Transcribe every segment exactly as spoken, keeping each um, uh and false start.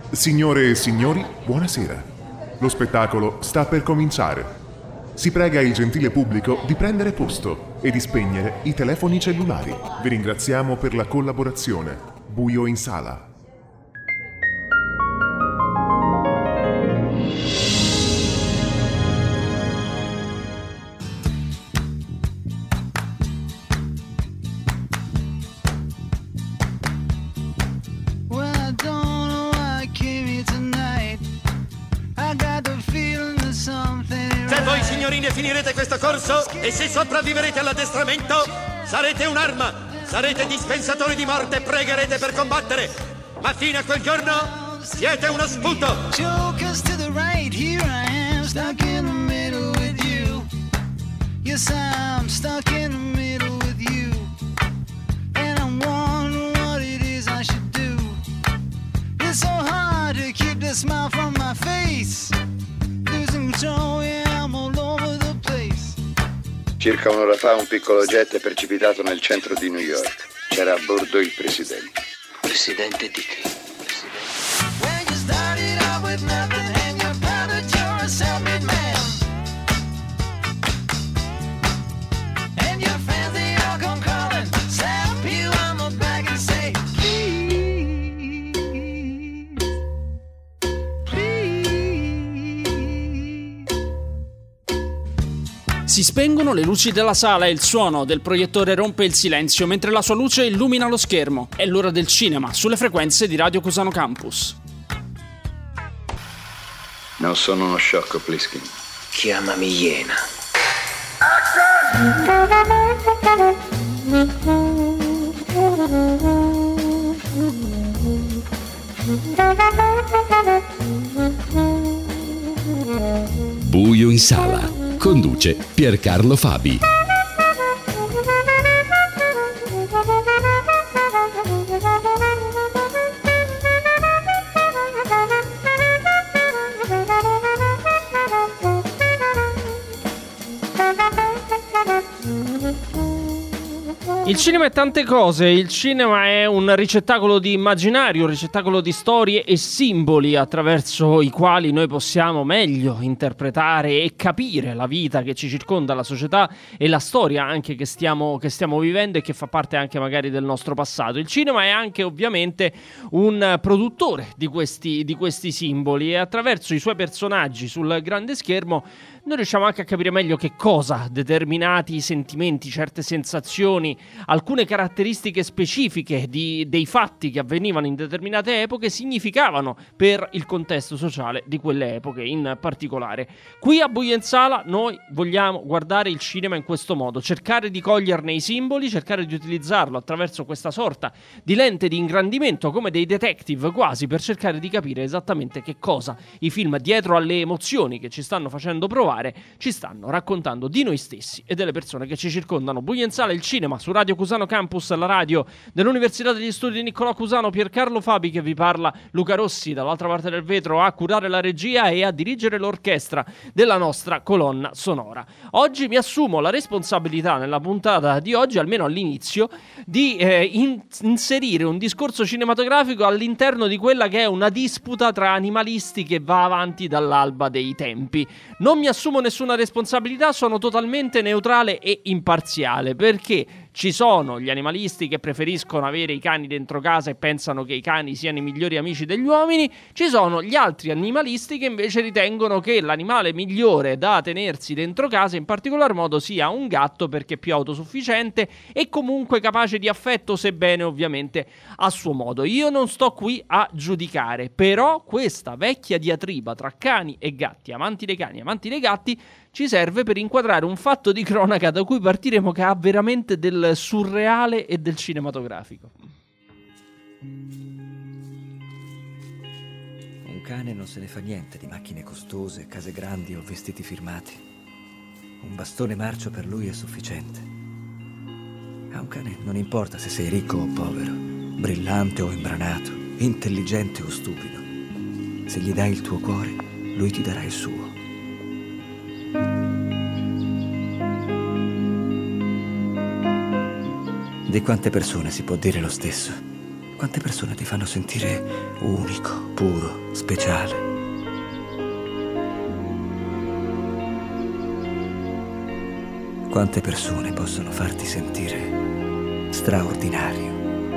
Signore e signori, buonasera. Lo spettacolo sta per cominciare. Si prega il gentile pubblico di prendere posto e di spegnere i telefoni cellulari. Vi ringraziamo per la collaborazione. Buio in sala. Finirete questo corso e se sopravviverete all'addestramento sarete un'arma, sarete dispensatori di morte e pregherete per combattere, ma fino a quel giorno siete uno sputo. Circa un'ora fa un piccolo jet è precipitato nel centro di New York. C'era a bordo il presidente. Presidente di che? Si spengono le luci della sala e il suono del proiettore rompe il silenzio mentre la sua luce illumina lo schermo. È l'ora del cinema sulle frequenze di Radio Cusano Campus. Non sono uno sciocco, Pliskin. Chiamami Iena. Buio in sala. Conduce Piercarlo Fabi. Il cinema è tante cose, il cinema è un ricettacolo di immaginario, un ricettacolo di storie e simboli attraverso i quali noi possiamo meglio interpretare e capire la vita che ci circonda, la società e la storia anche che stiamo, che stiamo vivendo e che fa parte anche magari del nostro passato. Il cinema è anche ovviamente un produttore di questi, di questi simboli e attraverso i suoi personaggi sul grande schermo noi riusciamo anche a capire meglio che cosa determinati sentimenti, certe sensazioni, alcune caratteristiche specifiche di, dei fatti che avvenivano in determinate epoche significavano per il contesto sociale di quelle epoche in particolare. Qui a Buio in Sala noi vogliamo guardare il cinema in questo modo, cercare di coglierne i simboli, cercare di utilizzarlo attraverso questa sorta di lente di ingrandimento come dei detective quasi, per cercare di capire esattamente che cosa i film, dietro alle emozioni che ci stanno facendo provare, ci stanno raccontando di noi stessi e delle persone che ci circondano. Buio in Sala, il cinema su Radio Cusano Campus, la radio dell'Università degli Studi di Niccolò Cusano. Piercarlo Fabi che vi parla, Luca Rossi dall'altra parte del vetro a curare la regia e a dirigere l'orchestra della nostra colonna sonora. Oggi mi assumo la responsabilità nella puntata di oggi, almeno all'inizio, di eh, in- inserire un discorso cinematografico all'interno di quella che è una disputa tra animalisti che va avanti dall'alba dei tempi. Non mi assumo nessuna responsabilità, sono totalmente neutrale e imparziale, perché ci sono gli animalisti che preferiscono avere i cani dentro casa e pensano che i cani siano i migliori amici degli uomini, ci sono gli altri animalisti che invece ritengono che l'animale migliore da tenersi dentro casa in particolar modo sia un gatto, perché è più autosufficiente e comunque capace di affetto, sebbene ovviamente a suo modo. Io non sto qui a giudicare, però questa vecchia diatriba tra cani e gatti, amanti dei cani e amanti dei gatti, ci serve per inquadrare un fatto di cronaca da cui partiremo, che ha veramente del surreale e del cinematografico. Un cane non se ne fa niente di macchine costose, case grandi o vestiti firmati. Un bastone marcio per lui è sufficiente. A un cane non importa se sei ricco o povero, brillante o imbranato, intelligente o stupido. Se gli dai il tuo cuore, lui ti darà il suo. Di quante persone si può dire lo stesso? Quante persone ti fanno sentire unico, puro, speciale? Quante persone possono farti sentire straordinario?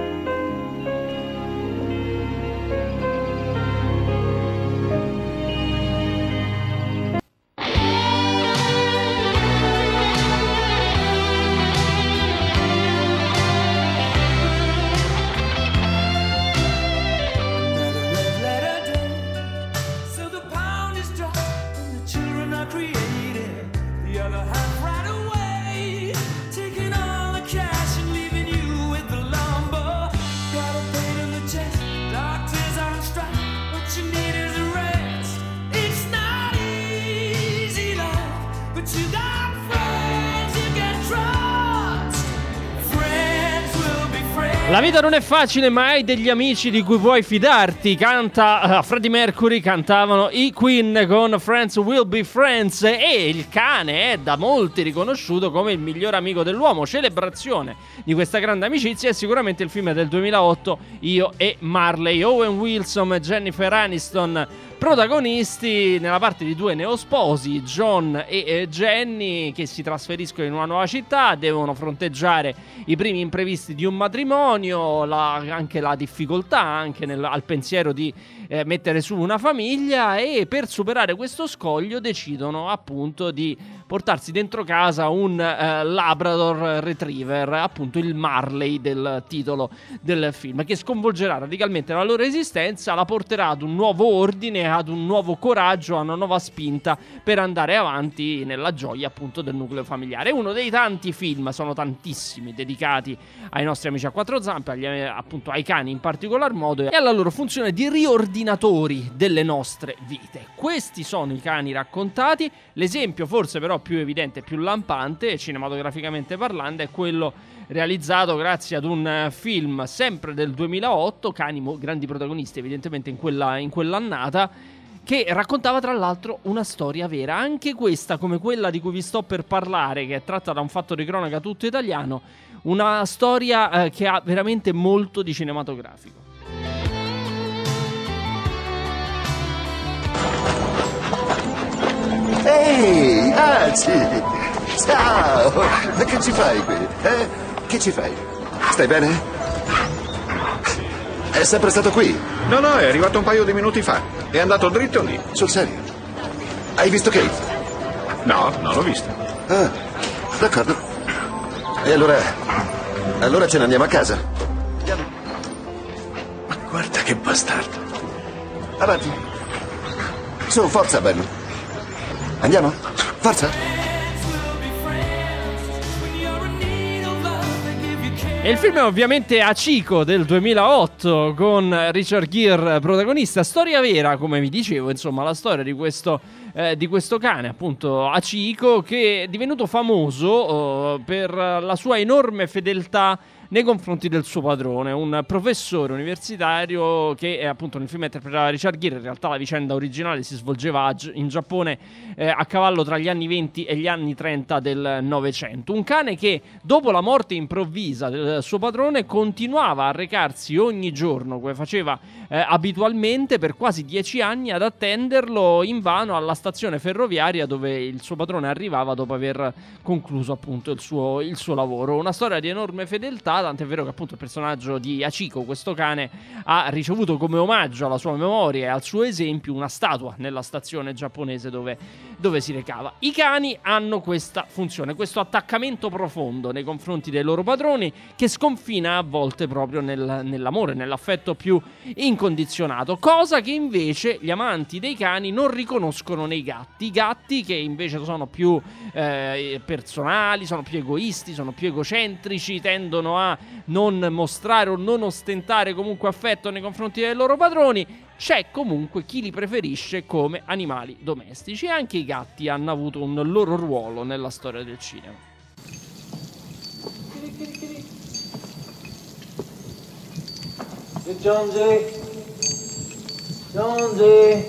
La vita non è facile, ma hai degli amici di cui puoi fidarti. Canta uh, Freddie Mercury, cantavano i Queen con Friends Will Be Friends. E il cane è da molti riconosciuto come il miglior amico dell'uomo. Celebrazione di questa grande amicizia è sicuramente il film del duemilaotto, Io e Marley. Owen Wilson e Jennifer Aniston protagonisti nella parte di due neosposi, John e eh, Jenny, che si trasferiscono in una nuova città, devono fronteggiare i primi imprevisti di un matrimonio, la, anche la difficoltà anche nel, al pensiero di eh, mettere su una famiglia, e per superare questo scoglio decidono appunto di portarsi dentro casa un eh, Labrador Retriever, appunto il Marley del titolo del film, che sconvolgerà radicalmente la loro esistenza, la porterà ad un nuovo ordine, ad un nuovo coraggio, a una nuova spinta per andare avanti nella gioia appunto del nucleo familiare. È uno dei tanti film, sono tantissimi, dedicati ai nostri amici a quattro zampe, agli, appunto ai cani in particolar modo, e alla loro funzione di riordinatori delle nostre vite. Questi sono i cani raccontati. L'esempio forse però più evidente, più lampante cinematograficamente parlando, è quello realizzato grazie ad un film sempre del duemilaotto, cani mo- grandi protagonisti evidentemente in quella in quell'annata, che raccontava tra l'altro una storia vera, anche questa come quella di cui vi sto per parlare, che è tratta da un fatto di cronaca tutto italiano, una storia eh, che ha veramente molto di cinematografico. Ehi, Aci! Ciao! Che ci fai qui? Eh? Che ci fai? Stai bene? È sempre stato qui? No, no, è arrivato un paio di minuti fa. È andato dritto lì. Sul serio? Hai visto Kate? No, non l'ho vista. Ah, d'accordo. E allora... Allora ce ne andiamo a casa. Andiamo. Ma guarda che bastardo. Avanti. Su, forza, Ben. Andiamo? Forza. E il film è ovviamente Hachiko del duemilaotto, con Richard Gere protagonista. Storia vera, come vi dicevo, insomma, la storia di questo, eh, di questo cane, appunto Hachiko, che è divenuto famoso eh, per la sua enorme fedeltà nei confronti del suo padrone, un professore universitario che è, appunto nel film interpretava Richard Gere. In realtà la vicenda originale si svolgeva in Giappone eh, a cavallo tra gli anni venti e gli anni trenta del Novecento. Un cane che dopo la morte improvvisa del suo padrone continuava a recarsi ogni giorno, come faceva eh, abitualmente per quasi dieci anni, ad attenderlo invano alla stazione ferroviaria dove il suo padrone arrivava dopo aver concluso appunto il suo, il suo lavoro. Una storia di enorme fedeltà, tant'è vero che appunto il personaggio di Hachiko, questo cane, ha ricevuto come omaggio alla sua memoria e al suo esempio una statua nella stazione giapponese dove, dove si recava. I cani hanno questa funzione, questo attaccamento profondo nei confronti dei loro padroni, che sconfina a volte proprio nel, nell'amore, nell'affetto più incondizionato, cosa che invece gli amanti dei cani non riconoscono nei gatti. I gatti, che invece sono più eh, personali, sono più egoisti, sono più egocentrici, tendono a non mostrare o non ostentare comunque affetto nei confronti dei loro padroni. C'è comunque chi li preferisce come animali domestici, e anche i gatti hanno avuto un loro ruolo nella storia del cinema. Jonesy, Jonesy.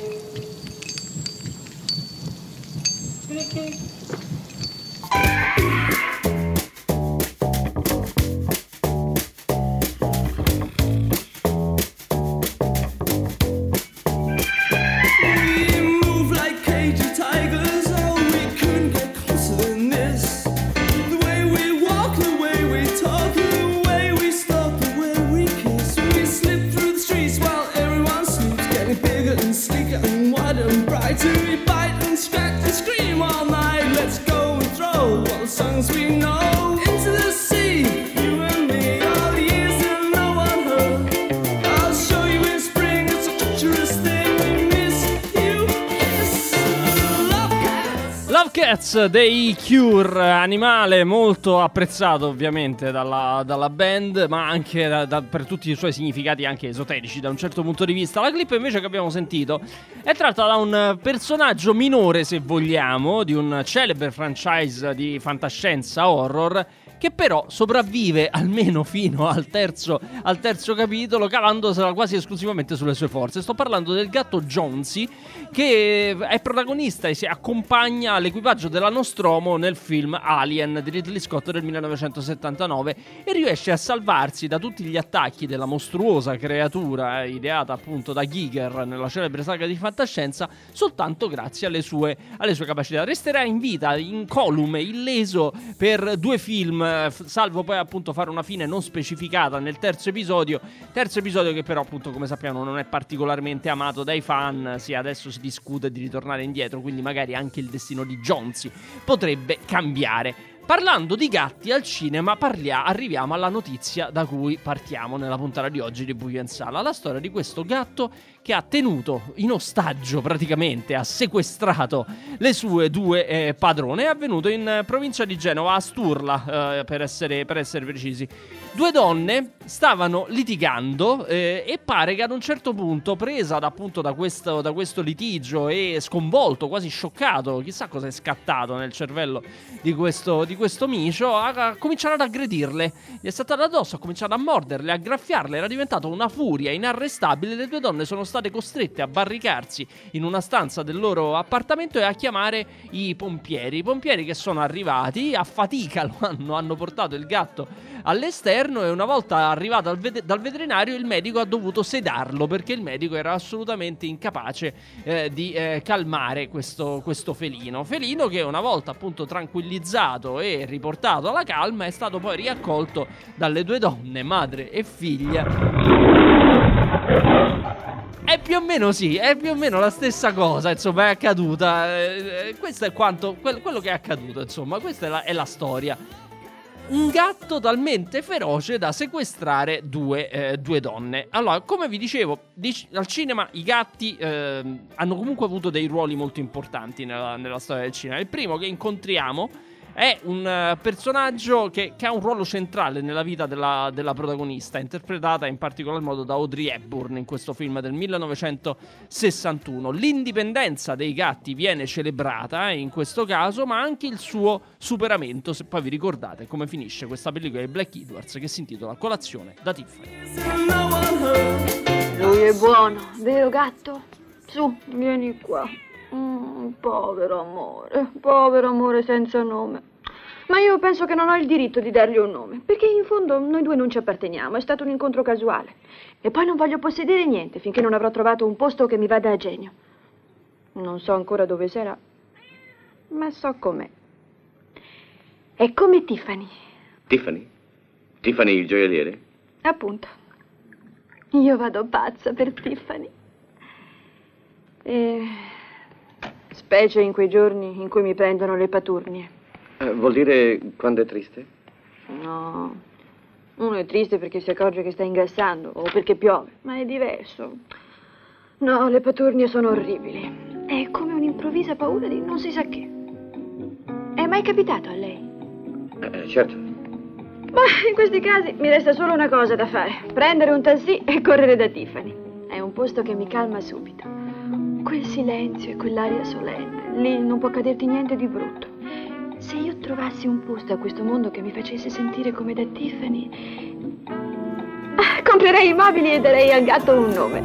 Cats dei Cure, animale molto apprezzato ovviamente dalla, dalla band, ma anche da, da, per tutti i suoi significati anche esoterici da un certo punto di vista. La clip invece che abbiamo sentito è tratta da un personaggio minore, se vogliamo, di un celebre franchise di fantascienza horror, che però sopravvive almeno fino al terzo, al terzo capitolo, cavandosela quasi esclusivamente sulle sue forze. Sto parlando del gatto Jonesy, che è protagonista e si accompagna all'equipaggio della Nostromo nel film Alien di Ridley Scott del millenovecentosettantanove e riesce a salvarsi da tutti gli attacchi della mostruosa creatura eh, ideata appunto da Giger nella celebre saga di fantascienza soltanto grazie alle sue, alle sue capacità. Resterà in vita, incolume, illeso per due film, salvo poi appunto fare una fine non specificata nel terzo episodio terzo episodio che però appunto, come sappiamo, non è particolarmente amato dai fan. Sì, adesso si discute di ritornare indietro, quindi magari anche il destino di Jonesy potrebbe cambiare. Parlando di gatti al cinema, parlia- arriviamo alla notizia da cui partiamo nella puntata di oggi di Buio in Sala. La storia di questo gatto che ha tenuto in ostaggio, praticamente ha sequestrato le sue due eh, padrone. È avvenuto in eh, provincia di Genova, a Sturla eh, per, essere, per essere precisi. Due donne stavano litigando eh, e pare che ad un certo punto, presa da, appunto da questo, da questo litigio e sconvolto, quasi scioccato, chissà cosa è scattato nel cervello di questo, di questo micio, ha, ha cominciato ad aggredirle. Gli è saltato addosso, ha cominciato a morderle, a graffiarle, era diventato una furia inarrestabile. Le due donne sono state costrette a barricarsi in una stanza del loro appartamento e a chiamare i pompieri. I pompieri che sono arrivati a fatica lo hanno, hanno portato il gatto all'esterno e una volta arrivato al ved- dal veterinario il medico ha dovuto sedarlo perché il medico era assolutamente incapace eh, di eh, calmare questo, questo felino. Felino che una volta appunto tranquillizzato e riportato alla calma è stato poi riaccolto dalle due donne, madre e figlia. È più o meno sì, è più o meno la stessa cosa, insomma, è accaduta. Eh, questo è quanto, quel, quello che è accaduto, insomma, questa è la, è la storia. Un gatto talmente feroce da sequestrare due, eh, due donne. Allora, come vi dicevo, dic- al cinema i gatti eh, hanno comunque avuto dei ruoli molto importanti nella, nella storia del cinema. Il primo che incontriamo è un uh, personaggio che, che ha un ruolo centrale nella vita della, della protagonista, interpretata in particolar modo da Audrey Hepburn in questo film del millenovecentosessantuno. L'indipendenza dei gatti viene celebrata eh, in questo caso, ma anche il suo superamento, se poi vi ricordate come finisce questa pellicola di Black Edwards che si intitola Colazione da Tiffany. Lui è buono, vero gatto? Su, vieni qua. Mm, povero amore, povero amore senza nome. Ma io penso che non ho il diritto di dargli un nome, perché in fondo noi due non ci apparteniamo, è stato un incontro casuale. E poi non voglio possedere niente finché non avrò trovato un posto che mi vada a genio. Non so ancora dove sarà, ma so com'è. È come Tiffany. Tiffany? Tiffany il gioielliere? Appunto. Io vado pazza per Tiffany. E... specie in quei giorni in cui mi prendono le paturnie. Eh, vuol dire quando è triste? No, uno è triste perché si accorge che sta ingrassando o perché piove, ma è diverso. No, le paturnie sono orribili. È come un'improvvisa paura di non si sa che. È mai capitato a lei? Eh, certo. Ma in questi casi mi resta solo una cosa da fare: prendere un taxi e correre da Tiffany. È un posto che mi calma subito. Quel silenzio e quell'aria solenne, lì non può caderti niente di brutto. Se io trovassi un posto a questo mondo che mi facesse sentire come da Tiffany, ah, comprerei i mobili e darei al gatto un nome.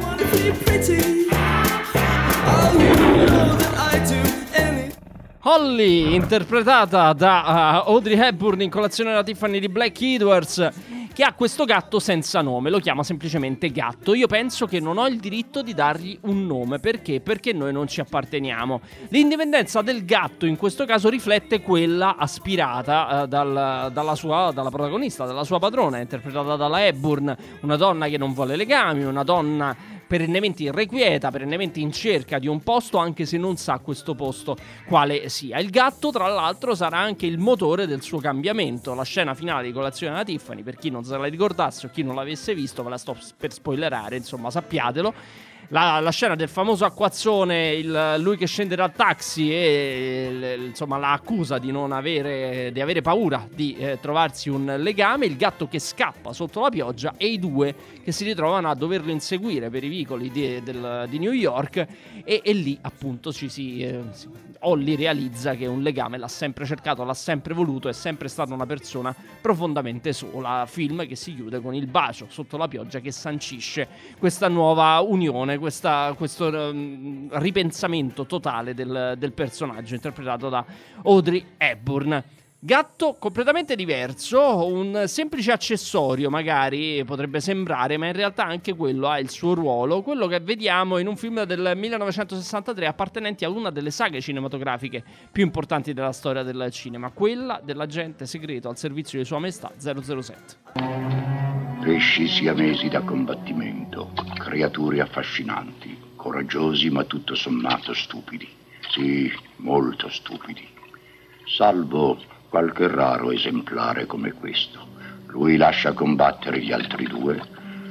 Holly, interpretata da uh, Audrey Hepburn in Colazione da Tiffany di Black Edwards, che ha questo gatto senza nome, lo chiama semplicemente gatto. Io penso che non ho il diritto di dargli un nome. Perché? Perché noi non ci apparteniamo. L'indipendenza del gatto in questo caso riflette quella aspirata uh, dal, dalla, sua, dalla protagonista, dalla sua padrona, interpretata dalla Hepburn, una donna che non vuole legami, una donna perennemente irrequieta, perennemente in cerca di un posto, anche se non sa questo posto quale sia. Il gatto, tra l'altro, sarà anche il motore del suo cambiamento. La scena finale di Colazione da Tiffany, per chi non se la ricordasse o chi non l'avesse visto, ve la sto per spoilerare, insomma, sappiatelo. la, la scena del famoso acquazzone, il, lui che scende dal taxi e l, insomma la accusa di non avere, di avere paura di eh, trovarsi un legame, il gatto che scappa sotto la pioggia e i due che si ritrovano a doverlo inseguire per i vicoli di, del, di New York e, e lì appunto ci si, eh, Holly realizza che un legame l'ha sempre cercato, l'ha sempre voluto, è sempre stata una persona profondamente sola. Film che si chiude con il bacio sotto la pioggia che sancisce questa nuova unione, questa, questo um, ripensamento totale del, del personaggio interpretato da Audrey Hepburn. Gatto completamente diverso, un semplice accessorio magari potrebbe sembrare, ma in realtà anche quello ha il suo ruolo, quello che vediamo in un film del millenovecentosessantatré appartenenti a una delle saghe cinematografiche più importanti della storia del cinema, quella dell'agente segreto al servizio di Sua Maestà zero zero sette. Pesci siamesi da combattimento, creature affascinanti, coraggiosi ma tutto sommato stupidi, sì, molto stupidi, salvo qualche raro esemplare come questo. Lui lascia combattere gli altri due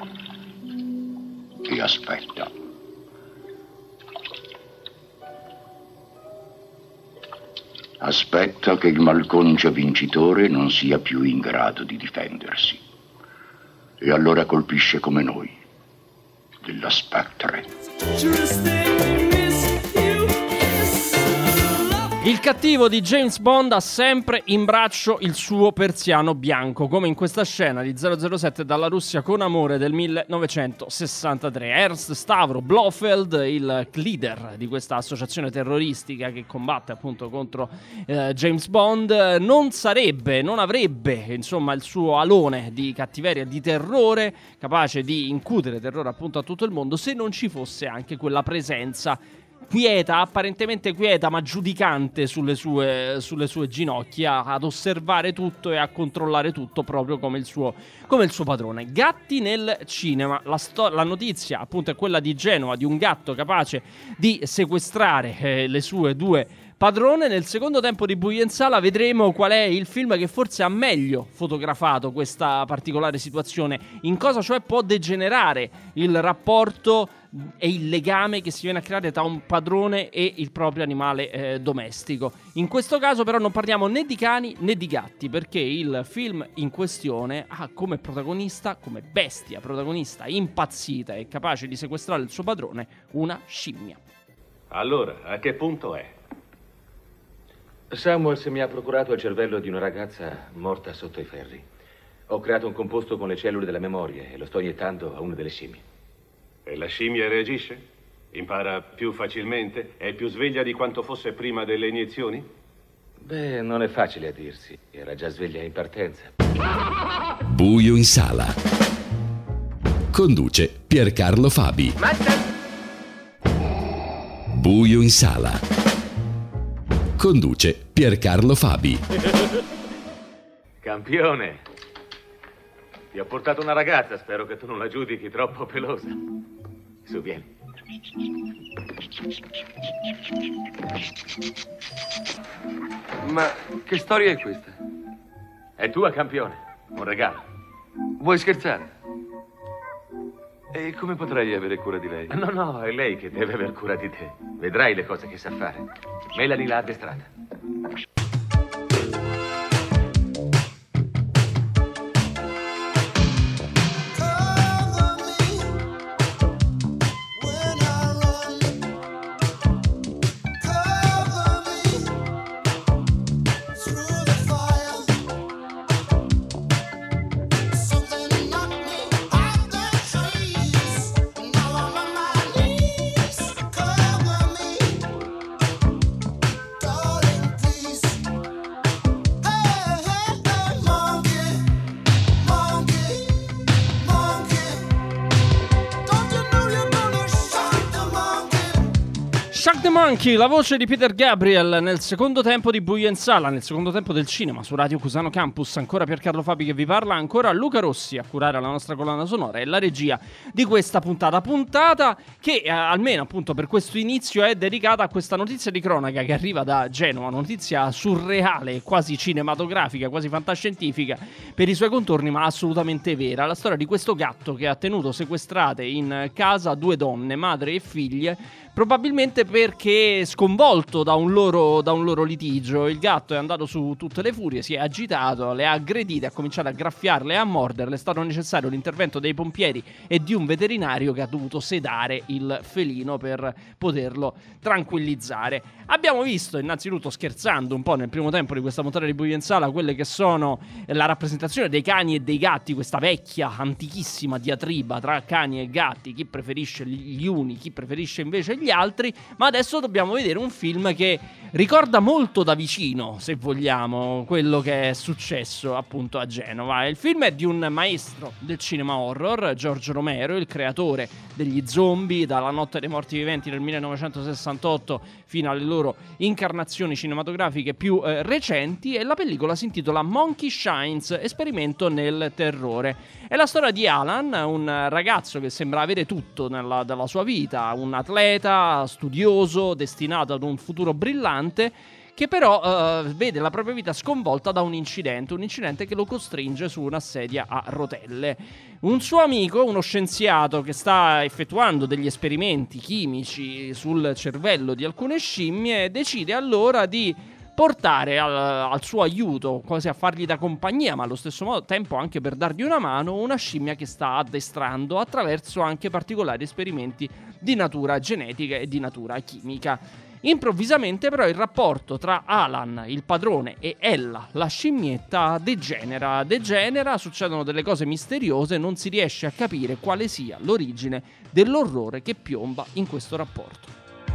e aspetta. Aspetta che il malconcio vincitore non sia più in grado di difendersi. E allora colpisce come noi, della Spectre. Il cattivo di James Bond ha sempre in braccio il suo persiano bianco, come in questa scena di zero zero sette dalla Russia con amore del millenovecentosessantatré. Ernst Stavro Blofeld, il leader di questa associazione terroristica che combatte appunto contro eh, James Bond, non sarebbe, non avrebbe insomma il suo alone di cattiveria e di terrore, capace di incutere terrore appunto a tutto il mondo, se non ci fosse anche quella presenza quieta, apparentemente quieta ma giudicante sulle sue, sulle sue ginocchia, ad osservare tutto e a controllare tutto proprio come il suo, come il suo padrone. Gatti nel cinema, la, sto- la notizia appunto è quella di Genova, di un gatto capace di sequestrare eh, le sue due padrone. Nel secondo tempo di Buio in Sala vedremo qual è il film che forse ha meglio fotografato questa particolare situazione, in cosa cioè può degenerare il rapporto e il legame che si viene a creare tra un padrone e il proprio animale eh, domestico. In questo caso però non parliamo né di cani né di gatti, perché il film in questione ha come protagonista, come bestia protagonista impazzita e capace di sequestrare il suo padrone, una scimmia. Allora, a che punto è? Samuels mi ha procurato il cervello di una ragazza morta sotto i ferri. Ho creato un composto con le cellule della memoria e lo sto iniettando a una delle scimmie. E la scimmia reagisce? Impara più facilmente? È più sveglia di quanto fosse prima delle iniezioni? Beh, non è facile a dirsi. Era già sveglia in partenza. Buio in Sala. Conduce Piercarlo Fabi. Buio in Sala. Conduce Piercarlo Fabi. Campione, ti ho portato una ragazza, spero che tu non la giudichi troppo pelosa. Su, vieni. Ma che storia è questa? È tua, campione, un regalo. Vuoi scherzare? E come potrei avere cura di lei? No, no, è lei che deve aver cura di te. Vedrai le cose che sa fare. Melanie l'ha addestrata. Please Chuck the Monkey, la voce di Peter Gabriel nel secondo tempo di Buio in Sala, nel secondo tempo del cinema su Radio Cusano Campus. Ancora Piercarlo Fabi che vi parla, ancora Luca Rossi a curare la nostra colonna sonora e la regia di questa puntata. Puntata che eh, almeno appunto per questo inizio è dedicata a questa notizia di cronaca che arriva da Genova, notizia surreale, quasi cinematografica, quasi fantascientifica per i suoi contorni, ma assolutamente vera. La storia di questo gatto che ha tenuto sequestrate in casa due donne, madre e figlie, probabilmente perché sconvolto da un, loro, da un loro litigio. Il gatto è andato su tutte le furie, si è agitato, le ha aggredite, ha cominciato a graffiarle e a morderle. È stato necessario l'intervento dei pompieri e di un veterinario che ha dovuto sedare il felino per poterlo tranquillizzare. Abbiamo visto, innanzitutto scherzando un po' nel primo tempo di questa puntata di Buio in Sala, quelle che sono la rappresentazione dei cani e dei gatti, questa vecchia, antichissima diatriba tra cani e gatti, chi preferisce gli uni, chi preferisce invece gli altri. Ma adesso dobbiamo vedere un film che ricorda molto da vicino, se vogliamo, quello che è successo appunto a Genova. Il film è di un maestro del cinema horror, George Romero, il creatore degli zombie, dalla Notte dei Morti Viventi del millenovecentosessantotto fino alle loro incarnazioni cinematografiche più eh, recenti, e la pellicola si intitola Monkey Shines, esperimento nel terrore. È la storia di Alan, un ragazzo che sembra avere tutto nella, della sua vita, un atleta, studioso, destinato ad un futuro brillante, che però uh, vede la propria vita sconvolta da un incidente, un incidente che lo costringe su una sedia a rotelle. Un suo amico, uno scienziato che sta effettuando degli esperimenti chimici sul cervello di alcune scimmie, decide allora di portare al, al suo aiuto, quasi a fargli da compagnia, ma allo stesso tempo anche per dargli una mano, una scimmia che sta addestrando attraverso anche particolari esperimenti di natura genetica e di natura chimica. Improvvisamente però il rapporto tra Alan, il padrone, e Ella, la scimmietta, degenera, degenera, succedono delle cose misteriose, non si riesce a capire quale sia l'origine dell'orrore che piomba in questo rapporto.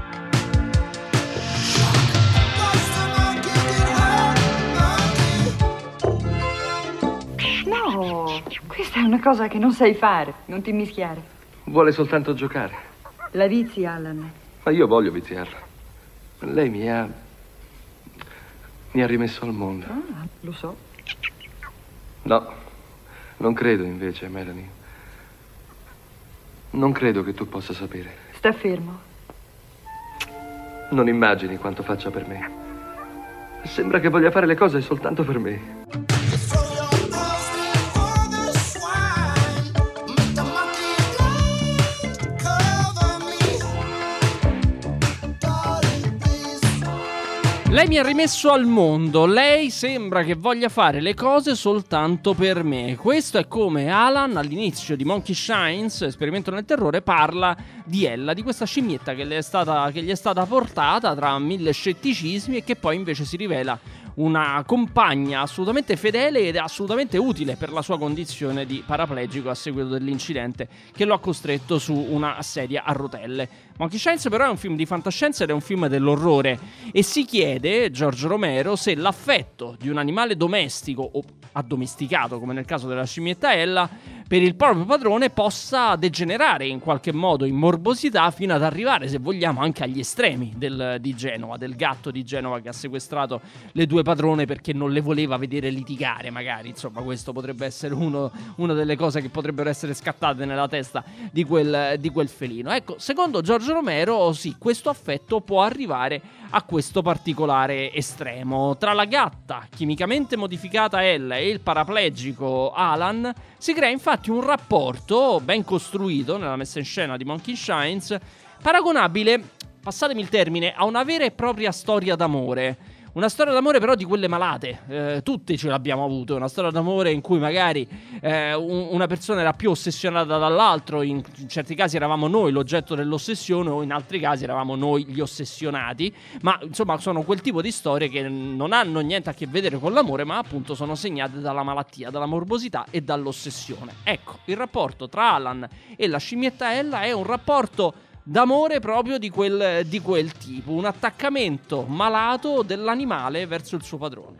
No, questa è una cosa che non sai fare, non ti mischiare. Vuole soltanto giocare. La vizi, Alan. Ma io voglio viziarla. Lei mi ha... mi ha rimesso al mondo. Ah, lo so. No, non credo invece, Melanie. Non credo che tu possa sapere. Sta fermo. Non immagini quanto faccia per me. Sembra che voglia fare le cose soltanto per me. Lei mi ha rimesso al mondo, lei sembra che voglia fare le cose soltanto per me. Questo è come Alan all'inizio di Monkey Shines, esperimento nel terrore, parla di Ella, di questa scimmietta che, le è stata, che gli è stata portata tra mille scetticismi e che poi invece si rivela una compagna assolutamente fedele ed assolutamente utile per la sua condizione di paraplegico a seguito dell'incidente che lo ha costretto su una sedia a rotelle. Monkey Shines però è un film di fantascienza ed è un film dell'orrore e si chiede, George Romero, se l'affetto di un animale domestico o addomesticato, come nel caso della scimmietta Ella, per il proprio padrone possa degenerare in qualche modo in morbosità fino ad arrivare, se vogliamo, anche agli estremi del, di Genova, del gatto di Genova che ha sequestrato le due padrone perché non le voleva vedere litigare, magari. Insomma, questo potrebbe essere uno, una delle cose che potrebbero essere scattate nella testa di quel, di quel felino. Ecco, secondo George Romero, sì, questo affetto può arrivare a questo particolare estremo. Tra la gatta chimicamente modificata Ella e il paraplegico Alan si crea infatti un rapporto ben costruito nella messa in scena di Monkey Shines, paragonabile, passatemi il termine, a una vera e propria storia d'amore. Una storia d'amore però di quelle malate, eh, tutti ce l'abbiamo avuto, una storia d'amore in cui magari eh, un, una persona era più ossessionata dall'altro, in, in certi casi eravamo noi l'oggetto dell'ossessione o in altri casi eravamo noi gli ossessionati, ma insomma sono quel tipo di storie che non hanno niente a che vedere con l'amore, ma appunto sono segnate dalla malattia, dalla morbosità e dall'ossessione. Ecco, il rapporto tra Alan e la scimmietta Ella è un rapporto d'amore proprio di quel, di quel tipo, un attaccamento malato dell'animale verso il suo padrone.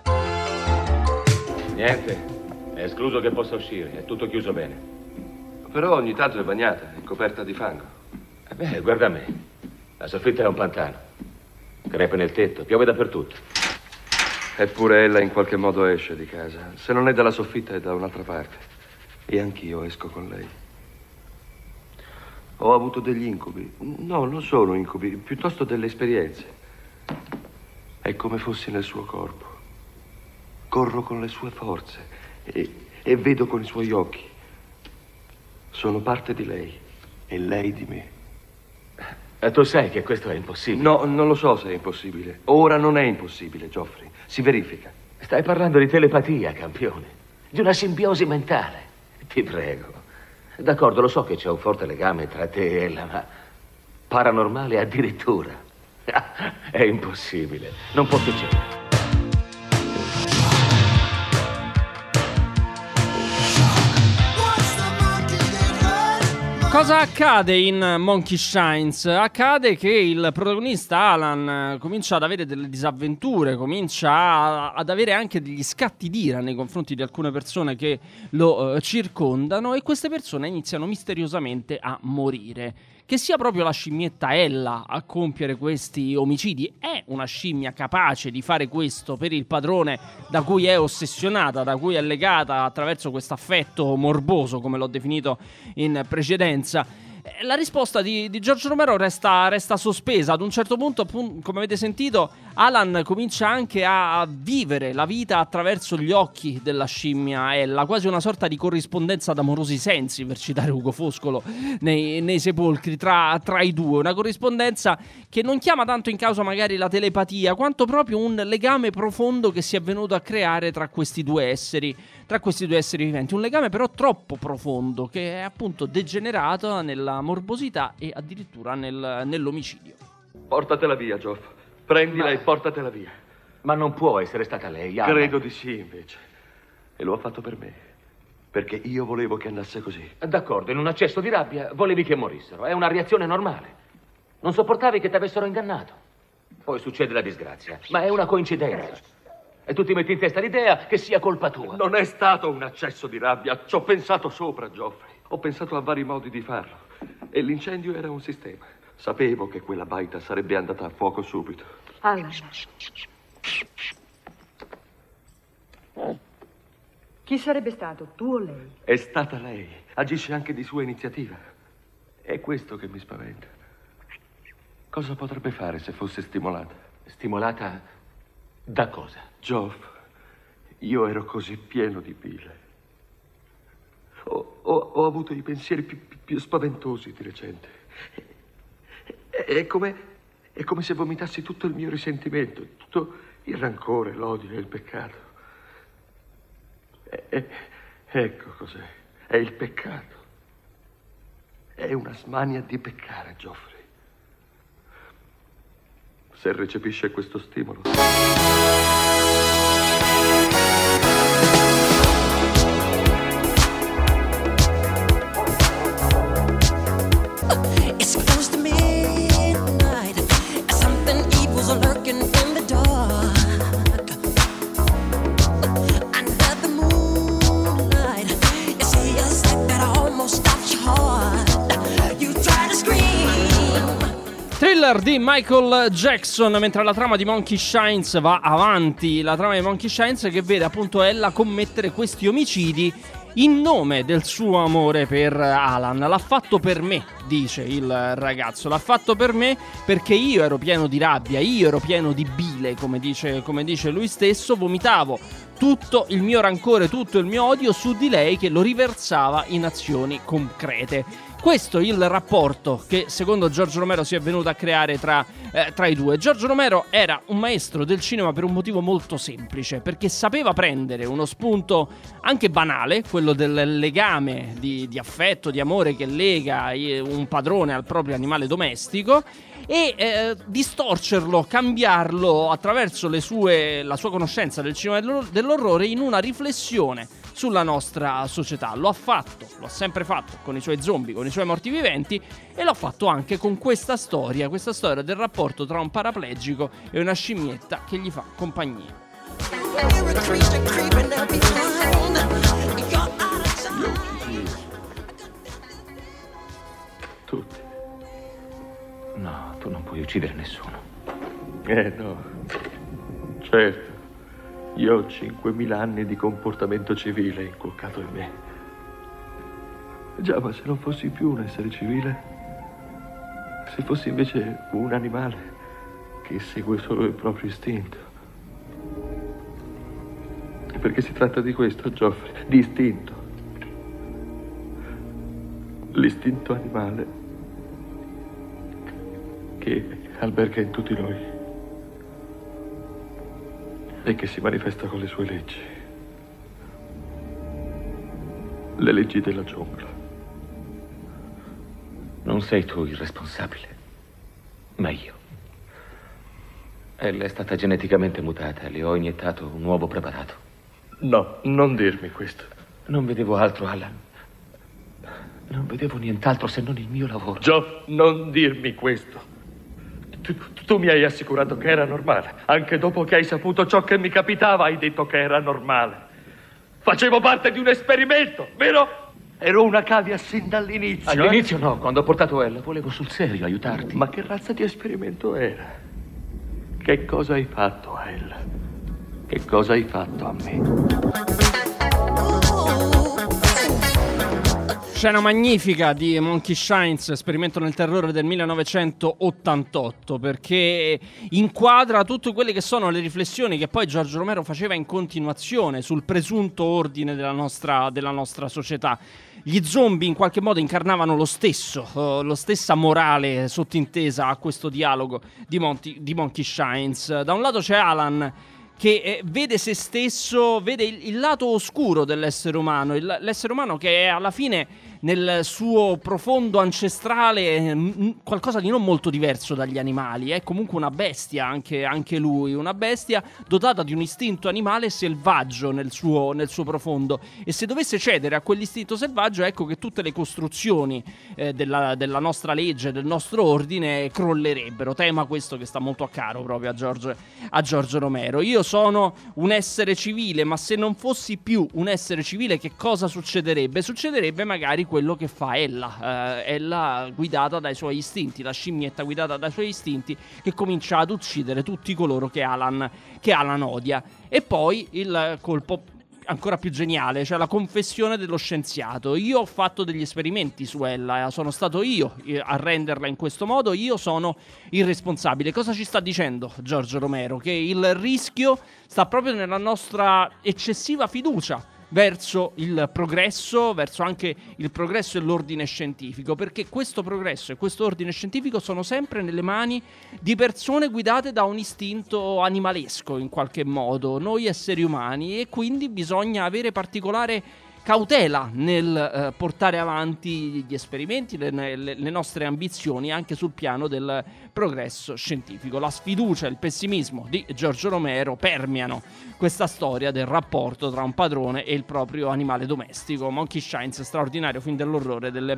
Niente, è escluso che possa uscire, è tutto chiuso bene. Però ogni tanto è bagnata, è coperta di fango. Eh beh, guarda me. La soffitta è un pantano. Crepe nel tetto, piove dappertutto. Eppure ella in qualche modo esce di casa. Se non è dalla soffitta è da un'altra parte. E anch'io esco con lei. Ho avuto degli incubi. No, non sono incubi, piuttosto delle esperienze. È come fossi nel suo corpo. Corro con le sue forze e, e vedo con i suoi occhi. Sono parte di lei e lei di me. E tu sai che questo è impossibile. No, non lo so se è impossibile. Ora non è impossibile, Geoffrey. Si verifica. Stai parlando di telepatia, campione. Di una simbiosi mentale. Ti prego. D'accordo, lo so che c'è un forte legame tra te e ella, ma paranormale addirittura. È impossibile. Non può succedere. Cosa accade in Monkey Shines? Accade che il protagonista Alan comincia ad avere delle disavventure, comincia a, ad avere anche degli scatti d'ira nei confronti di alcune persone che lo uh, circondano, e queste persone iniziano misteriosamente a morire. Che sia proprio la scimmietta Ella a compiere questi omicidi, è una scimmia capace di fare questo per il padrone da cui è ossessionata, da cui è legata attraverso questo affetto morboso, come l'ho definito in precedenza? La risposta di, di George Romero resta, resta sospesa. Ad un certo punto, appunto, come avete sentito, Alan comincia anche a vivere la vita attraverso gli occhi della scimmia Ella, quasi una sorta di corrispondenza d'amorosi sensi, per citare Ugo Foscolo nei, nei Sepolcri, tra, tra i due. Una corrispondenza che non chiama tanto in causa magari la telepatia, quanto proprio un legame profondo che si è venuto a creare tra questi due esseri, tra questi due esseri viventi. Un legame però troppo profondo, che è appunto degenerato nella morbosità e addirittura nel, nell'omicidio. Portatela via, Geoff. Prendila ma... e portatela via. Ma non può essere stata lei, Alan. Credo di sì, invece. E lo ha fatto per me. Perché io volevo che andasse così. D'accordo, in un accesso di rabbia volevi che morissero. È una reazione normale. Non sopportavi che ti avessero ingannato. Poi succede la disgrazia. Ma è una coincidenza. E tu ti metti in testa l'idea che sia colpa tua. Non è stato un accesso di rabbia. Ci ho pensato sopra, Geoffrey. Ho pensato a vari modi di farlo. E l'incendio era un sistema. Sapevo che quella baita sarebbe andata a fuoco subito. Alan. Chi sarebbe stato, tu o lei? È stata lei. Agisce anche di sua iniziativa. È questo che mi spaventa. Cosa potrebbe fare se fosse stimolata? Stimolata da cosa? Geoff, io ero così pieno di bile. Ho, ho, ho avuto i pensieri più, più, più spaventosi di recente. È, è, come, è come se vomitassi tutto il mio risentimento, tutto il rancore, l'odio e il peccato. È, è, ecco cos'è. È il peccato. È una smania di peccare, Geoffrey. Se recepisce questo stimolo... Thriller di Michael Jackson, mentre la trama di Monkey Shines va avanti. La trama di Monkey Shines che vede appunto Ella commettere questi omicidi in nome del suo amore per Alan. L'ha fatto per me, dice il ragazzo. L'ha fatto per me perché io ero pieno di rabbia, io ero pieno di bile, come dice, come dice lui stesso. Vomitavo tutto il mio rancore, tutto il mio odio su di lei, che lo riversava in azioni concrete. Questo è il rapporto che secondo George Romero si è venuto a creare tra, eh, tra i due. George Romero era un maestro del cinema per un motivo molto semplice, perché sapeva prendere uno spunto anche banale, quello del legame di, di affetto, di amore che lega un padrone al proprio animale domestico, e eh, distorcerlo, cambiarlo attraverso le sue, la sua conoscenza del cinema dell'orrore in una riflessione sulla nostra società. Lo ha fatto, lo ha sempre fatto con i suoi zombie, con i suoi morti viventi, e l'ha fatto anche con questa storia, questa storia del rapporto tra un paraplegico e una scimmietta che gli fa compagnia. Eh no, certo. Io ho cinquemila anni di comportamento civile inculcato in me. Già, ma se non fossi più un essere civile, se fossi invece un animale che segue solo il proprio istinto. Perché si tratta di questo, Geoffrey, di istinto. L'istinto animale che alberga in tutti noi e che si manifesta con le sue leggi. Le leggi della giungla. Non sei tu il responsabile, ma io. Ella è stata geneticamente mutata, le ho iniettato un nuovo preparato. No, non dirmi questo. Non vedevo altro, Alan. Non vedevo nient'altro se non il mio lavoro. Geoff, non dirmi questo. Tu, tu mi hai assicurato che era normale. Anche dopo che hai saputo ciò che mi capitava, hai detto che era normale. Facevo parte di un esperimento, vero? Ero una cavia sin dall'inizio. All'inizio eh? no, quando ho portato Ella, volevo sul serio aiutarti. Ma che razza di esperimento era? Che cosa hai fatto a Ella? Che cosa hai fatto a me? Scena magnifica di Monkey Shines, Esperimento nel terrore del millenovecentottantotto, perché inquadra tutte quelle che sono le riflessioni che poi Giorgio Romero faceva in continuazione sul presunto ordine della nostra, della nostra società. Gli zombie in qualche modo incarnavano lo stesso, uh, lo stessa morale sottintesa a questo dialogo di, Monty, di Monkey Shines. Da un lato c'è Alan, che eh, vede se stesso, vede il, il lato oscuro dell'essere umano, il, l'essere umano che è alla fine nel suo profondo ancestrale mh, qualcosa di non molto diverso dagli animali, è comunque una bestia anche, anche lui, una bestia dotata di un istinto animale selvaggio nel suo, nel suo profondo, e se dovesse cedere a quell'istinto selvaggio, ecco che tutte le costruzioni eh, della, della nostra legge, del nostro ordine crollerebbero. Tema questo che sta molto a caro proprio a Giorgio, a Giorgio Romero. Io sono un essere civile, ma se non fossi più un essere civile, che cosa succederebbe? Succederebbe magari quello che fa Ella, eh, Ella guidata dai suoi istinti, la scimmietta guidata dai suoi istinti, che comincia ad uccidere tutti coloro che Alan, che Alan odia. E poi il colpo ancora più geniale, cioè la confessione dello scienziato. Io ho fatto degli esperimenti su Ella, sono stato io a renderla in questo modo, io sono il responsabile. Cosa ci sta dicendo Giorgio Romero? Che il rischio sta proprio nella nostra eccessiva fiducia verso il progresso, verso anche il progresso e l'ordine scientifico, perché questo progresso e questo ordine scientifico sono sempre nelle mani di persone guidate da un istinto animalesco in qualche modo, noi esseri umani, e quindi bisogna avere particolare cautela nel eh, portare avanti gli esperimenti, le, le, le nostre ambizioni anche sul piano del progresso scientifico. La sfiducia e il pessimismo di Giorgio Romero permeano questa storia del rapporto tra un padrone e il proprio animale domestico. Monkey Shines, straordinario film dell'orrore del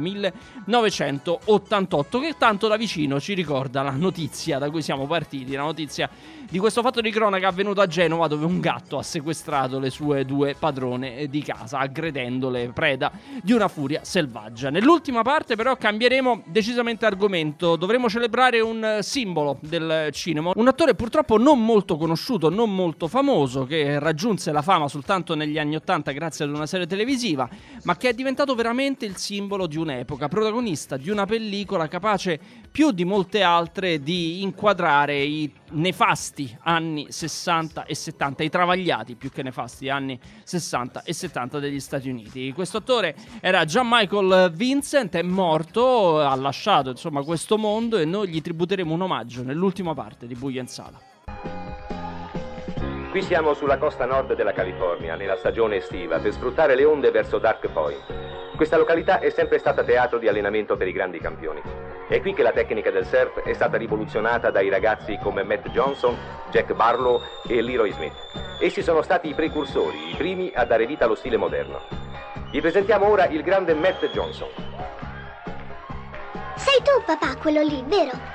millenovecentottantotto, che tanto da vicino ci ricorda la notizia da cui siamo partiti, la notizia di questo fatto di cronaca avvenuto a Genova, dove un gatto ha sequestrato le sue due padrone di casa, aggredendole, preda di una furia selvaggia. Nell'ultima parte però cambieremo decisamente argomento, dovremo celebrare un simbolo del cinema, un attore purtroppo non molto conosciuto, non molto famoso, che raggiunse la fama soltanto negli anni Ottanta grazie ad una serie televisiva, ma che è diventato veramente il simbolo di un'epoca, protagonista di una pellicola capace più di molte altre di inquadrare i nefasti anni sessanta e settanta, i travagliati più che nefasti anni sessanta e settanta degli Stati Uniti. Questo attore era John Michael Vincent, è morto, ha lasciato insomma questo mondo, e noi gli tributeremo un omaggio nell'ultima parte di Buio in Sala. Qui siamo sulla costa nord della California, nella stagione estiva, per sfruttare le onde verso Dark Point. Questa località è sempre stata teatro di allenamento per i grandi campioni. È qui che la tecnica del surf è stata rivoluzionata dai ragazzi come Matt Johnson, Jack Barlow e Leroy Smith. Essi sono stati i precursori, i primi a dare vita allo stile moderno. Vi presentiamo ora il grande Matt Johnson. Sei tu, papà, quello lì, vero?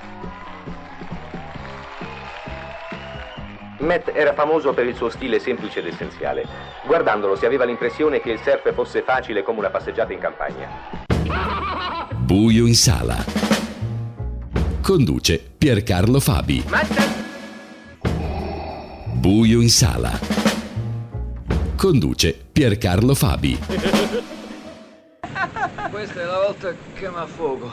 Matt era famoso per il suo stile semplice ed essenziale. Guardandolo si aveva l'impressione che il surf fosse facile come una passeggiata in campagna. Buio in Sala. Conduce Piercarlo Fabi. Matt! Buio in sala. Conduce Piercarlo Fabi. Questa è la volta che mi affogo.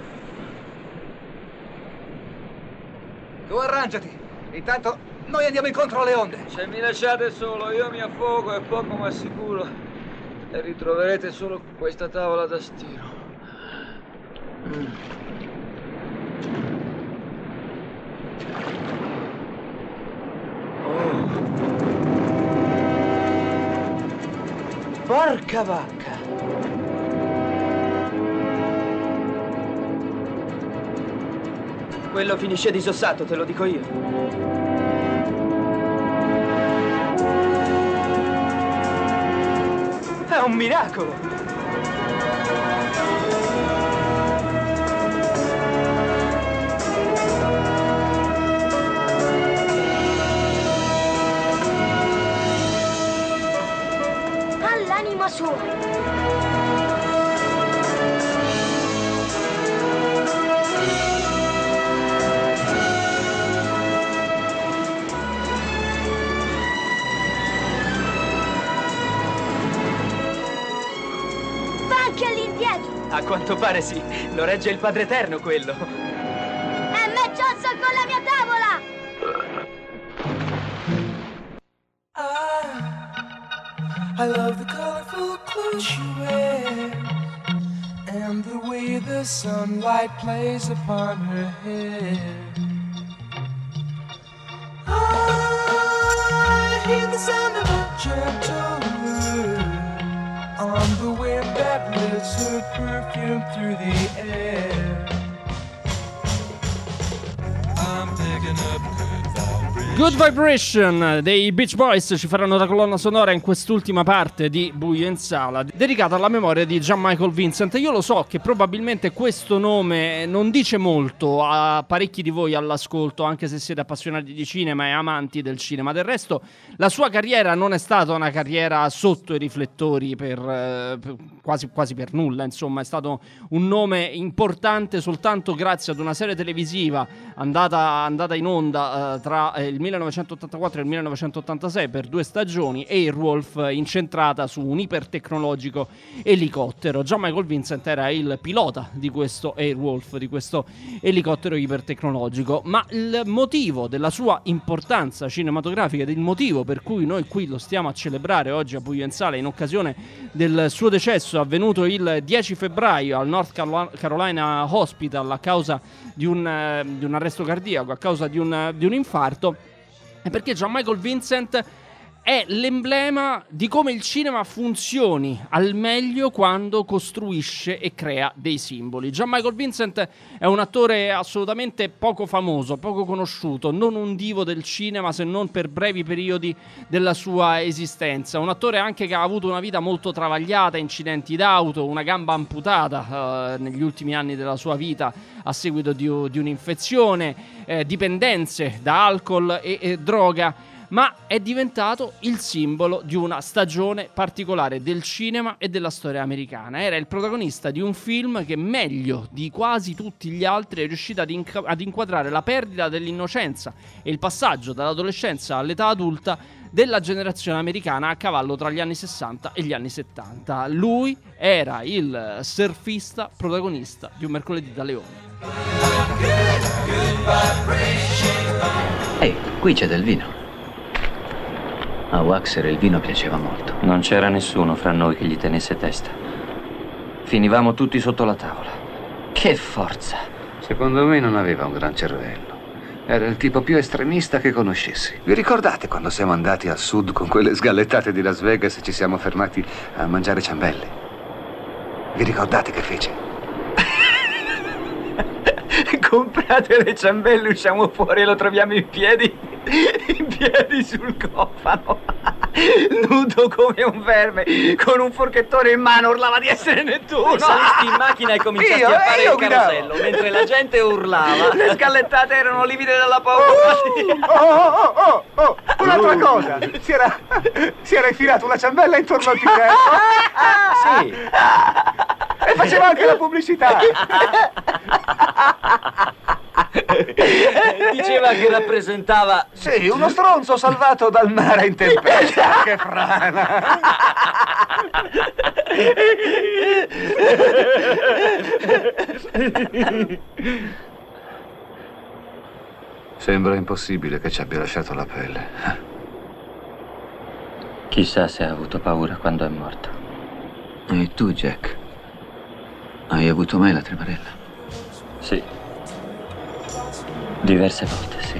Tu arrangiati. Intanto noi andiamo incontro alle onde. Se mi lasciate solo io mi affogo e poco ma sicuro. E ritroverete solo questa tavola da stiro. Mm. Oh. Porca vacca! Quello finisce disossato, te lo dico io. È un miracolo! All'anima sua! Anche all'indietro! A quanto pare sì, lo regge il Padre Eterno quello. È matchoso con la mia tavola! I love the colorful clothes she wears and the way the sunlight plays upon her hair. I hear the sound of a gentle word on the wind that lifts her perfume through the air. I'm picking up good vibration. Good Vibration dei Beach Boys ci faranno da colonna sonora in quest'ultima parte di Buio in Sala, dedicata alla memoria di Jan Michael Vincent. Io lo so che probabilmente questo nome non dice molto a parecchi di voi all'ascolto, anche se siete appassionati di cinema e amanti del cinema. Del resto, la sua carriera non è stata una carriera sotto i riflettori per, eh, per quasi, quasi per nulla. Insomma, è stato un nome importante soltanto grazie ad una serie televisiva andata, andata in onda eh, tra eh, il millenovecentottantaquattro e il millenovecentottantasei per due stagioni, Airwolf, incentrata su un ipertecnologico elicottero. Jan Michael Vincent era il pilota di questo Airwolf, di questo elicottero ipertecnologico, ma il motivo della sua importanza cinematografica ed il motivo per cui noi qui lo stiamo a celebrare oggi a Buio in Sala in occasione del suo decesso avvenuto il dieci febbraio al North Carolina Hospital a causa di un, eh, di un arresto cardiaco, a causa di un, di un infarto, è perché Jan Michael Vincent è l'emblema di come il cinema funzioni al meglio quando costruisce e crea dei simboli. Jan Michael Vincent è un attore assolutamente poco famoso, poco conosciuto, non un divo del cinema se non per brevi periodi della sua esistenza. Un attore anche che ha avuto una vita molto travagliata, incidenti d'auto, una gamba amputata eh, negli ultimi anni della sua vita a seguito di, di un'infezione, eh, dipendenze da alcol e, e droga, ma è diventato il simbolo di una stagione particolare del cinema e della storia americana. Era il protagonista di un film che meglio di quasi tutti gli altri è riuscito ad, inc- ad inquadrare la perdita dell'innocenza e il passaggio dall'adolescenza all'età adulta della generazione americana a cavallo tra gli anni sessanta e gli anni settanta. Lui era il surfista protagonista di Un mercoledì da leone. Ehi, qui c'è del vino. A Waxer il vino piaceva molto. Non c'era nessuno fra noi che gli tenesse testa. Finivamo tutti sotto la tavola. Che forza! Secondo me non aveva un gran cervello. Era il tipo più estremista che conoscessi. Vi ricordate quando siamo andati al sud con quelle sgallettate di Las Vegas e ci siamo fermati a mangiare ciambelle? Vi ricordate che fece? Comprate le ciambelle, usciamo fuori e lo troviamo in piedi, in piedi sul cofano, nudo come un verme, con un forchettone in mano, urlava di essere Nettuno. Salisti in macchina e cominciati Io, a fare io il carosello, guidavo. mentre la gente urlava. Le sgallettate erano livide dalla paura. Oh, oh, oh, oh, oh, un'altra cosa, si era, si era infilato una ciambella intorno al pisello. Sì. E faceva anche la pubblicità. Diceva che rappresentava... Sì, uno stronzo salvato dal mare in tempesta. Che frana. Sembra impossibile che ci abbia lasciato la pelle. Chissà se ha avuto paura quando è morto. E tu, Jack? Hai avuto mai la tremarella? Sì. Diverse volte, sì.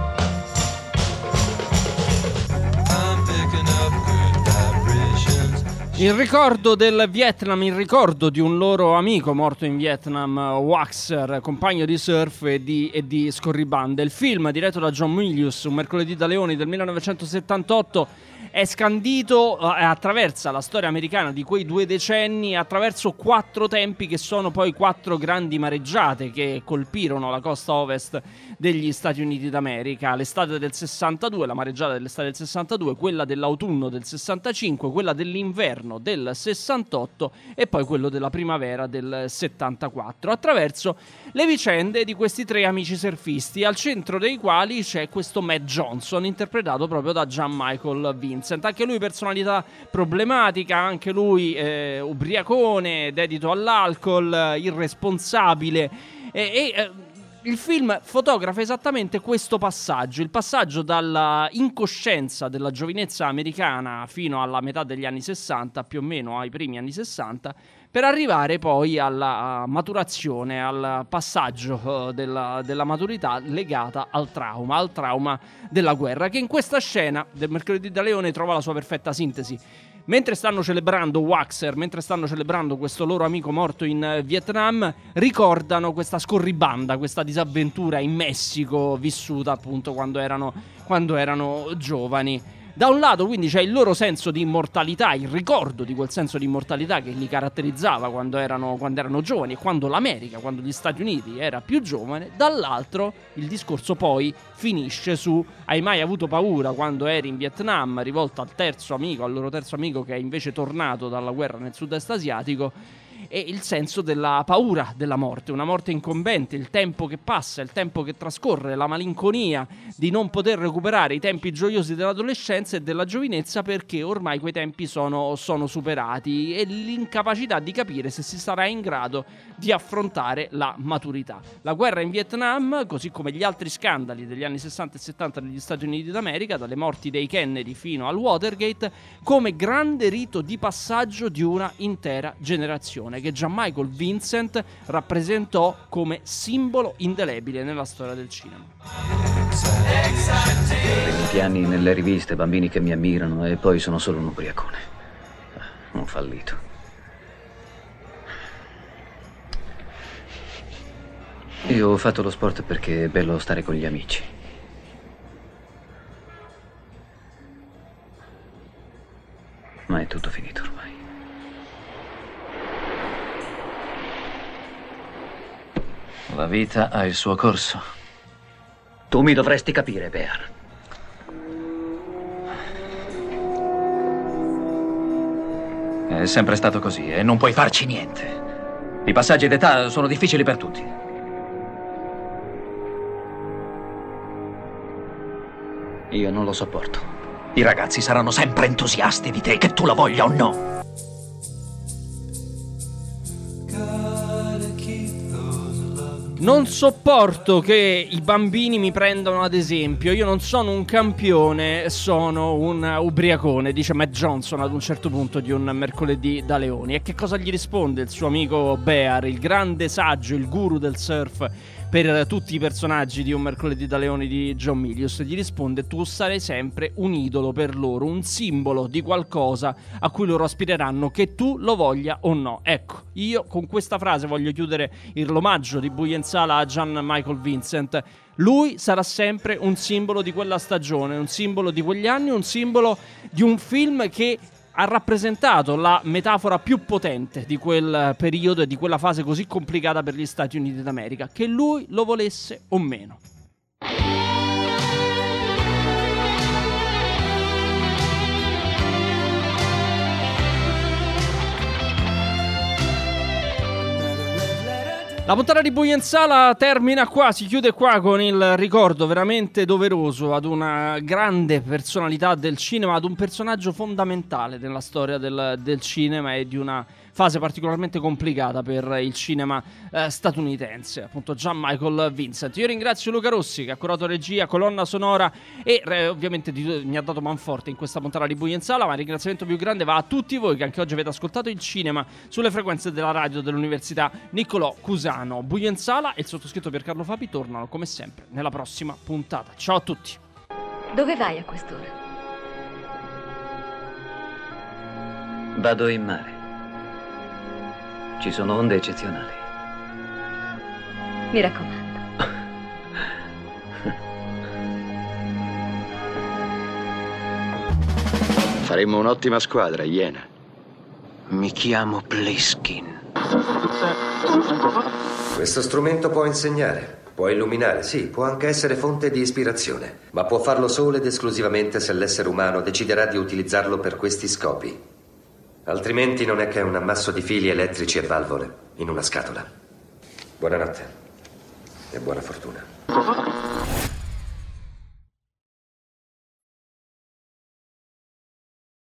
In ricordo del Vietnam, in ricordo di un loro amico morto in Vietnam, Waxer, compagno di surf e di, e di scorribande. Il film, diretto da John Milius, Un mercoledì da leoni del millenovecentosettantotto, è scandito e eh, attraversa la storia americana di quei due decenni attraverso quattro tempi che sono poi quattro grandi mareggiate che colpirono la costa ovest degli Stati Uniti d'America. L'estate del sessantadue, la mareggiata dell'estate del sessantadue, quella dell'autunno del sessantacinque, quella dell'inverno del sessantotto e poi quello della primavera del settantaquattro, attraverso le vicende di questi tre amici surfisti, al centro dei quali c'è questo Matt Johnson, interpretato proprio da Jan Michael Vincent. Anche lui personalità problematica, anche lui eh, ubriacone, dedito all'alcol, irresponsabile e... e eh, il film fotografa esattamente questo passaggio, il passaggio dalla incoscienza della giovinezza americana fino alla metà degli anni sessanta, più o meno ai primi anni sessanta, per arrivare poi alla maturazione, al passaggio uh, della, della maturità legata al trauma, al trauma della guerra, che in questa scena del Mercoledì da Leone trova la sua perfetta sintesi. Mentre stanno celebrando Waxer, mentre stanno celebrando questo loro amico morto in Vietnam, ricordano questa scorribanda, questa disavventura in Messico vissuta appunto quando erano, quando erano giovani. Da un lato quindi c'è il loro senso di immortalità, il ricordo di quel senso di immortalità che li caratterizzava quando erano, quando erano giovani e quando l'America, quando gli Stati Uniti era più giovane. Dall'altro il discorso poi finisce su: hai mai avuto paura quando eri in Vietnam, rivolto al terzo amico, al loro terzo amico che è invece tornato dalla guerra nel sud-est asiatico, e il senso della paura della morte, una morte incombente, il tempo che passa, il tempo che trascorre, la malinconia di non poter recuperare i tempi gioiosi dell'adolescenza e della giovinezza perché ormai quei tempi sono, sono superati, e l'incapacità di capire se si sarà in grado di affrontare la maturità. La guerra in Vietnam, così come gli altri scandali degli anni sessanta e settanta negli Stati Uniti d'America, dalle morti dei Kennedy fino al Watergate, come grande rito di passaggio di una intera generazione, che Jan Michael Vincent rappresentò come simbolo indelebile nella storia del cinema. Primi piani nelle riviste, bambini che mi ammirano e poi sono solo un ubriacone. Un fallito. Io ho fatto lo sport perché è bello stare con gli amici. Ma è tutto finito ormai. La vita ha il suo corso. Tu mi dovresti capire, Bear. È sempre stato così e non puoi farci niente. I passaggi d'età sono difficili per tutti. Io non lo sopporto. I ragazzi saranno sempre entusiasti di te, che tu lo voglia o no. Non sopporto che i bambini mi prendano ad esempio. Io non sono un campione, sono un ubriacone, dice Matt Johnson ad un certo punto di Un mercoledì da leoni. E che cosa gli risponde il suo amico Bear, il grande saggio, il guru del surf per tutti i personaggi di Un mercoledì da leoni di John Milius? Gli risponde: tu sarai sempre un idolo per loro, un simbolo di qualcosa a cui loro aspireranno, che tu lo voglia o no. Ecco, io con questa frase voglio chiudere l'omaggio di Buienzala a Jan Michael Vincent. Lui sarà sempre un simbolo di quella stagione, un simbolo di quegli anni, un simbolo di un film che ha rappresentato la metafora più potente di quel periodo e di quella fase così complicata per gli Stati Uniti d'America, che lui lo volesse o meno. La puntata di Buio in Sala termina qua, si chiude qua con il ricordo veramente doveroso ad una grande personalità del cinema, ad un personaggio fondamentale nella storia del, del cinema e di una fase particolarmente complicata per il cinema eh, statunitense, appunto Jan Michael Vincent. Io ringrazio Luca Rossi che ha curato regia, colonna sonora e eh, ovviamente di, mi ha dato manforte in questa puntata di Buio in Sala, ma il ringraziamento più grande va a tutti voi che anche oggi avete ascoltato il cinema sulle frequenze della radio dell'Università Niccolò Cusano. Buio in Sala e il sottoscritto Piercarlo Fabi tornano come sempre nella prossima puntata. Ciao a tutti. Dove vai a quest'ora? Vado in mare. Ci sono onde eccezionali. Mi raccomando. Faremmo un'ottima squadra, Iena. Mi chiamo Pliskin. Questo strumento può insegnare, può illuminare, sì, può anche essere fonte di ispirazione, ma può farlo solo ed esclusivamente se l'essere umano deciderà di utilizzarlo per questi scopi. Altrimenti non è che un ammasso di fili elettrici e valvole in una scatola. Buonanotte e buona fortuna.